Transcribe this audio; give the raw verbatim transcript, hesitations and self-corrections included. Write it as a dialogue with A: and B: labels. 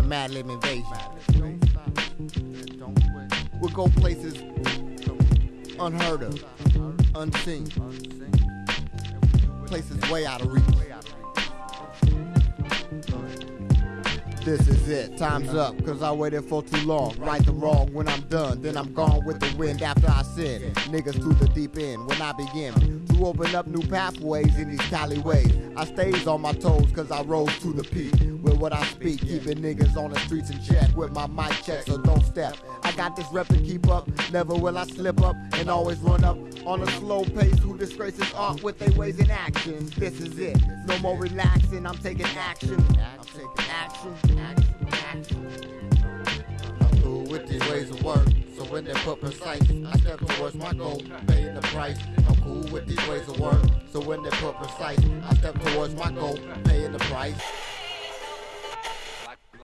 A: Mad Lib invasion. We'll go places unheard of, unseen, places way out of reach. This is it, time's up, cause I waited for too long. Right the wrong when I'm done, then I'm gone with the wind after I sin. Niggas to the deep end when I begin to open up new pathways in these Cali ways. I stays on my toes cause I rose to the peak. With what I speak, keeping niggas on the streets in check. With my mic check, so don't step. I got this rep to keep up, never will I slip up and always run up on a slow pace. Who disgraces art with their ways and actions. This is it, no more relaxing, I'm taking action. I'm taking action. Action, action. I'm cool with these ways of work, so when they put precise, I step towards my goal, paying the price. I'm cool with these ways of work, so when they put precise, I step towards my goal, paying the price.